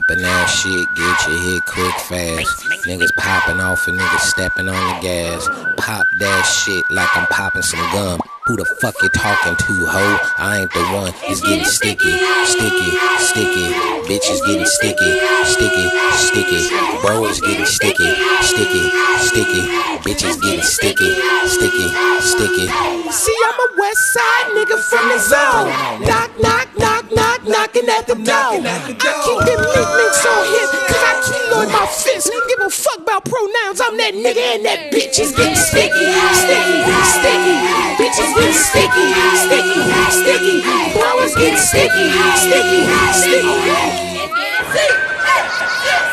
poppin' that shit, get your hit quick fast. Niggas popping off and niggas stepping on the gas. Pop that shit like I'm popping some gum. Who the fuck you talking to, ho? I ain't the one. It's getting sticky, sticky, sticky. Bitch is getting sticky, sticky, sticky. Bro is getting sticky, sticky, sticky. Bitch is getting sticky, sticky, sticky. See, I'm a west side nigga from the zone. Knock, knock, knock, knock, knocking at the door. I keep them nicknames on him, cause I keloid my fist. Give a fuck about pronouns, I'm that nigga and that bitch is getting sticky, sticky, sticky. Bitch is getting sticky, sticky, sticky. Bro is getting sticky, sticky, sticky.